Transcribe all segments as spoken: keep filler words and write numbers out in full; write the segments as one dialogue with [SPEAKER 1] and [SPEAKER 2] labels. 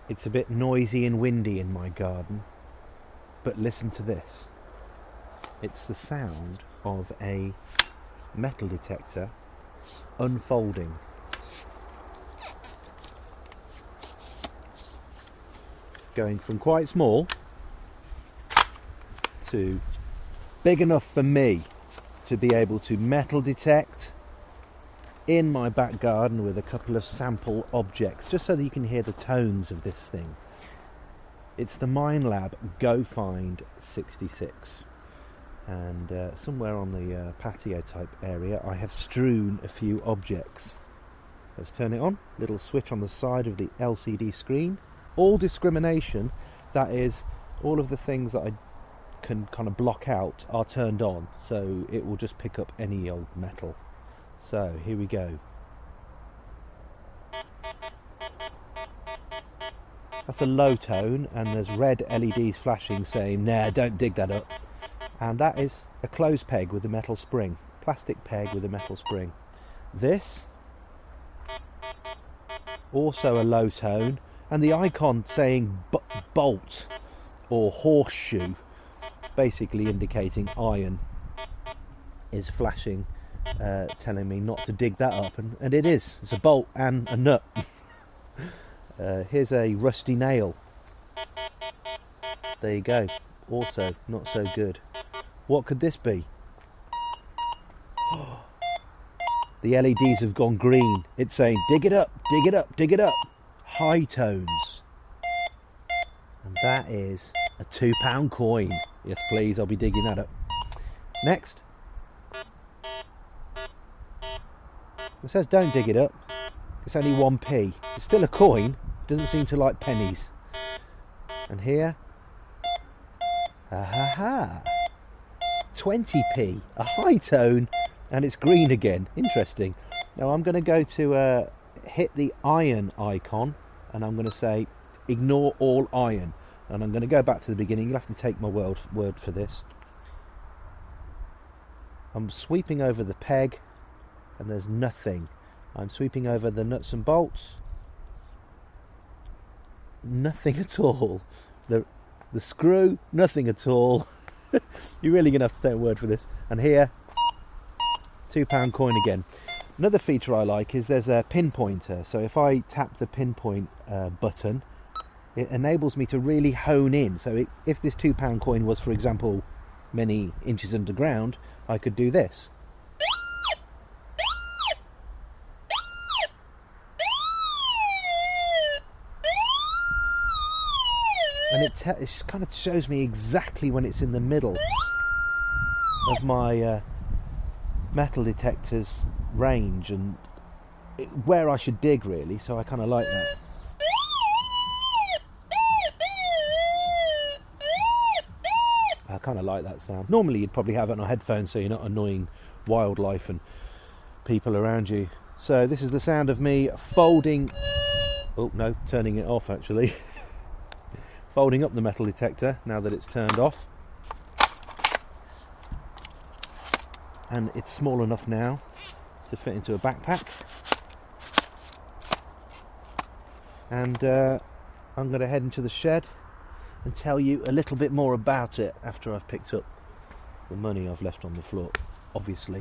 [SPEAKER 1] It's a bit noisy and windy in my garden, but listen to this. It's the sound of a metal detector unfolding. Going from quite small to big enough for me to be able to metal detect in my back garden with a couple of sample objects, just so that you can hear the tones of this thing. It's the Minelab GoFind sixty-six, and uh, somewhere on the uh, patio type area I have strewn a few objects. Let's turn it on. Little switch on the side of the L C D screen. All discrimination, that is, all of the things that I can kind of block out are turned on, so it will just pick up any old metal. So here we go. That's a low tone, and there's red L E Ds flashing saying, nah, don't dig that up. And that is a closed peg with a metal spring. Plastic peg with a metal spring. This, also a low tone, and the icon saying b- bolt or horseshoe, basically indicating iron, is flashing, uh, telling me not to dig that up, and, and it is. It's a bolt and a nut. uh, here's a rusty nail. There you go. Also not so good. What could this be? The L E Ds have gone green. It's saying dig it up, dig it up, dig it up. High tones. And that is a two pound coin. Yes please, I'll be digging that up. Next. It says don't dig it up. It's only one p. It's still a coin. It doesn't seem to like pennies. And here, ah ha ha, twenty p, a high tone, and it's green again. Interesting. Now I'm going to go to uh, hit the iron icon, and I'm going to say ignore all iron, and I'm going to go back to the beginning. You'll have to take my word word for this. I'm sweeping over the peg, and there's nothing. I'm sweeping over the nuts and bolts. Nothing at all. The the screw, nothing at all. You're really going to have to take a word for this. And here, two pound coin again. Another feature I like is there's a pinpointer. So if I tap the pinpoint uh, button, it enables me to really hone in. So it, if this two pound coin was, for example, many inches underground, I could do this. And it, te- it kind of shows me exactly when it's in the middle of my uh, metal detector's range and it, where I should dig, really. So I kind of like that. I kind of like that sound. Normally you'd probably have it on headphones so you're not annoying wildlife and people around you. So this is the sound of me folding... Oh no, turning it off actually. Folding up the metal detector now that it's turned off, and it's small enough now to fit into a backpack, and uh, I'm going to head into the shed and tell you a little bit more about it after I've picked up the money I've left on the floor, obviously.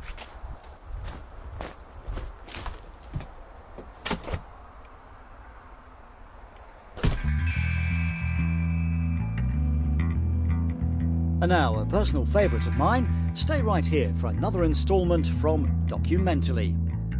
[SPEAKER 2] And now, a personal favourite of mine, stay right here for another instalment from Documentally.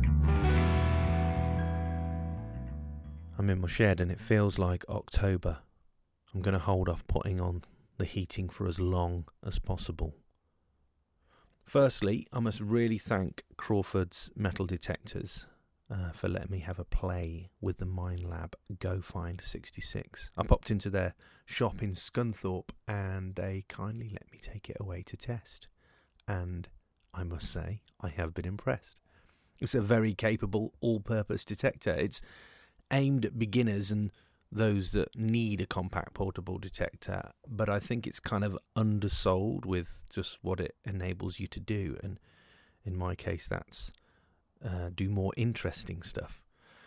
[SPEAKER 1] I'm in my shed and it feels like October. I'm going to hold off putting on the heating for as long as possible. Firstly, I must really thank Crawford's Metal Detectors uh, for letting me have a play with the Minelab GoFind sixty-six. I popped into their shop in Scunthorpe and they kindly let me take it away to test. And I must say, I have been impressed. It's a very capable all-purpose detector. It's aimed at beginners and those that need a compact portable detector, but I think it's kind of undersold with just what it enables you to do, and in my case that's uh, do more interesting stuff.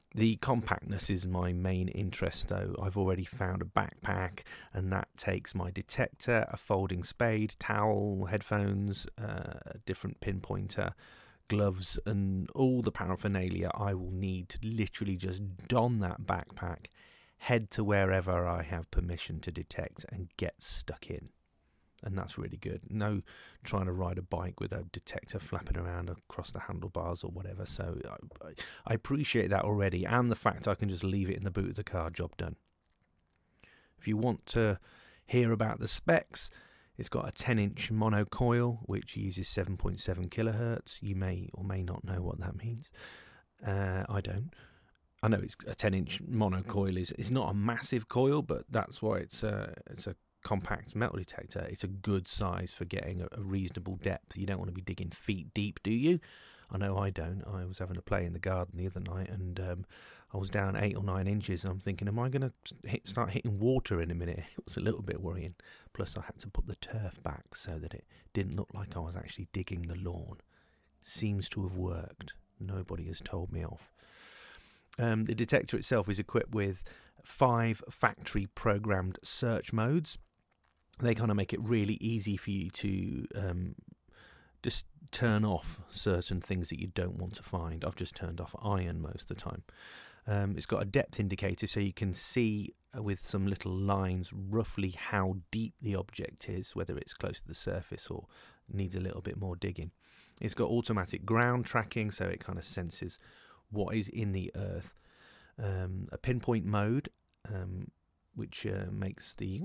[SPEAKER 1] The compactness is my main interest, though. I've already found a backpack, and that takes my detector, a folding spade, towel, headphones, uh, a different pinpointer, gloves, and all the paraphernalia I will need to literally just don that backpack, head to wherever I have permission to detect, and get stuck in. And that's really good. No trying to ride a bike with a detector flapping around across the handlebars or whatever. So I, I appreciate that already, and the fact I can just leave it in the boot of the car, job done. If you want to hear about the specs, it's got a ten inch monocoil which uses seven point seven kilohertz. You may or may not know what that means. Uh, I don't. I know it's a ten inch monocoil is it's not a massive coil, but that's why it's a it's a compact metal detector. It's a good size for getting a, a reasonable depth. You don't want to be digging feet deep, do you? I know I don't. I was having a play in the garden the other night, and um, I was down eight or nine inches, and I'm thinking, am I going to hit, start hitting water in a minute? It was a little bit worrying. Plus, I had to put the turf back so that it didn't look like I was actually digging the lawn. Seems to have worked. Nobody has told me off. Um, the detector itself is equipped with five factory-programmed search modes. They kind of make it really easy for you to um, just turn off certain things that you don't want to find. I've just turned off iron most of the time. Um, it's got a depth indicator, so you can see uh, with some little lines roughly how deep the object is, whether it's close to the surface or needs a little bit more digging. It's got automatic ground tracking, so it kind of senses what is in the earth. Um, a pinpoint mode, um, which uh, makes the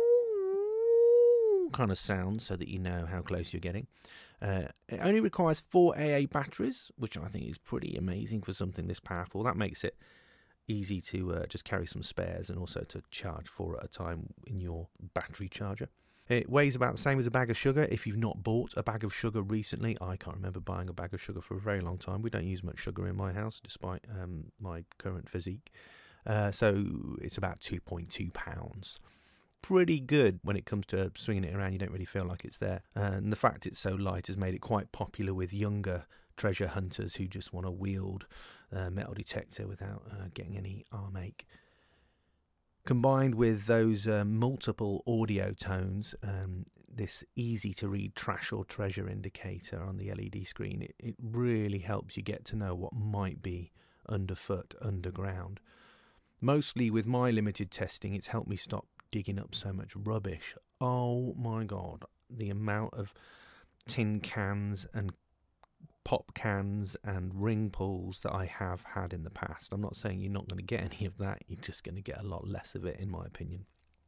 [SPEAKER 1] kind of sound so that you know how close you're getting. Uh, it only requires four A A batteries, which I think is pretty amazing for something this powerful. That makes it easy to uh, just carry some spares and also to charge four at a time in your battery charger. It weighs about the same as a bag of sugar. If you've not bought a bag of sugar recently, I can't remember buying a bag of sugar for a very long time. We don't use much sugar in my house, despite um, my current physique. Uh, so it's about two point two pounds. Pretty good when it comes to swinging it around. You don't really feel like it's there. And the fact it's so light has made it quite popular with younger treasure hunters who just want to wield a metal detector without uh, getting any arm ache. Combined with those uh, multiple audio tones, um, this easy-to-read trash or treasure indicator on the L E D screen, it, it really helps you get to know what might be underfoot, underground. Mostly with my limited testing, it's helped me stop digging up so much rubbish. Oh my God, the amount of tin cans and pop cans and ring pulls that I have had in the past. I'm not saying you're not going to get any of that, you're just going to get a lot less of it, in my opinion.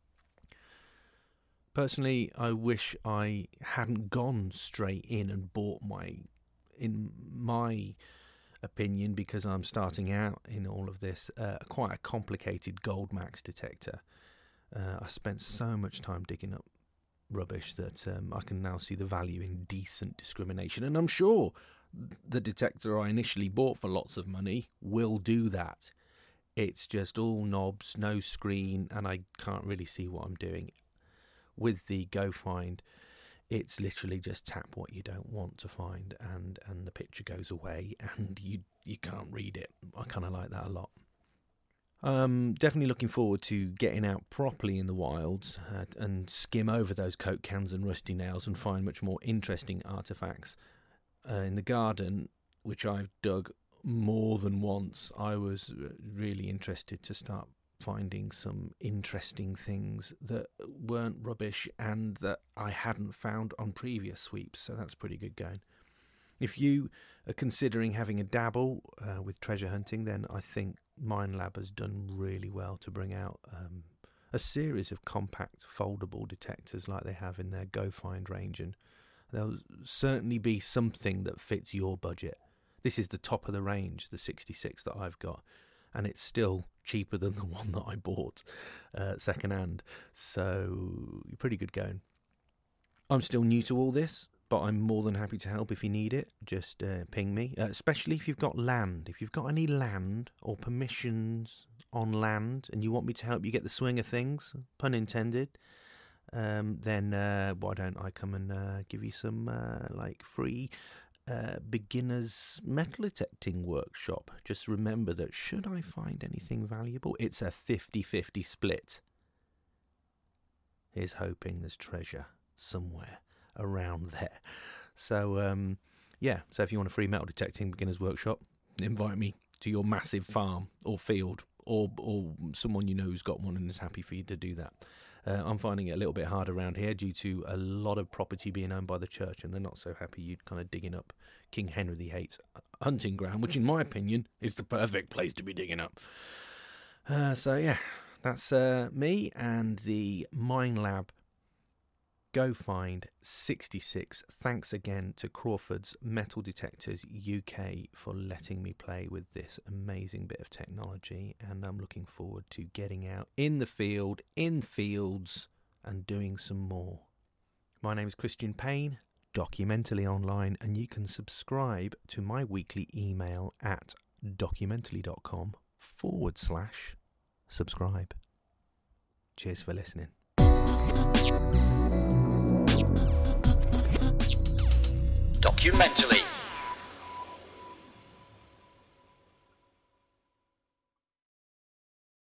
[SPEAKER 1] Personally, I wish I hadn't gone straight in and bought my, in my opinion, because I'm starting out in all of this, uh, quite a complicated Goldmax detector. Uh, I spent so much time digging up rubbish that um, I can now see the value in decent discrimination, and I'm sure the detector I initially bought for lots of money will do that. It's just all knobs, no screen, and I can't really see what I'm doing. With the GoFind, it's literally just tap what you don't want to find, and, and the picture goes away, and you you can't read it. I kind of like that a lot. Um, definitely looking forward to getting out properly in the wilds uh, and skim over those Coke cans and rusty nails and find much more interesting artefacts. Uh, in the garden, which I've dug more than once, I was really interested to start finding some interesting things that weren't rubbish and that I hadn't found on previous sweeps, so that's pretty good going. If you are considering having a dabble uh, with treasure hunting, then I think Minelab has done really well to bring out um, a series of compact foldable detectors like they have in their GoFind range, and there'll certainly be something that fits your budget. This is the top of the range, the sixty-six that I've got, and it's still cheaper than the one that I bought uh, second hand, so pretty good going. I'm still new to all this, but I'm more than happy to help if you need it. Just uh, ping me, uh, especially if you've got land. If you've got any land or permissions on land and you want me to help you get the swing of things, pun intended, um, then uh, why don't I come and uh, give you some uh, like free uh, beginner's metal detecting workshop. Just remember that should I find anything valuable, it's a fifty-fifty split. Here's hoping there's treasure somewhere around there. So, um, yeah, so if you want a free metal detecting beginner's workshop, invite me to your massive farm or field, or or someone you know who's got one and is happy for you to do that. Uh, I'm finding it a little bit hard around here due to a lot of property being owned by the church, and they're not so happy you kind of digging up King Henry the Eighth's hunting ground, which in my opinion is the perfect place to be digging up. Uh, so yeah, that's uh, me and the Mine Lab Go Find sixty-six. Thanks again to Crawford's Metal Detectors U K for letting me play with this amazing bit of technology, and I'm looking forward to getting out in the field, in fields, and doing some more. My name is Christian Payne, Documentally Online, and you can subscribe to my weekly email at documentally.com forward slash subscribe. Cheers for listening.
[SPEAKER 2] Documentally.